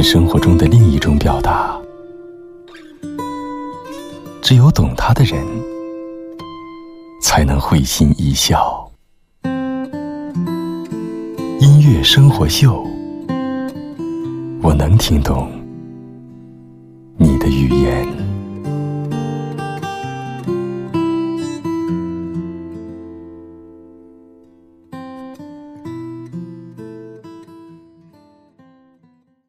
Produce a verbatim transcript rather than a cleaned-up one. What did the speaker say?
生活中的另一种表达。只有懂它的人，才能会心一笑。音乐生活秀，我能听懂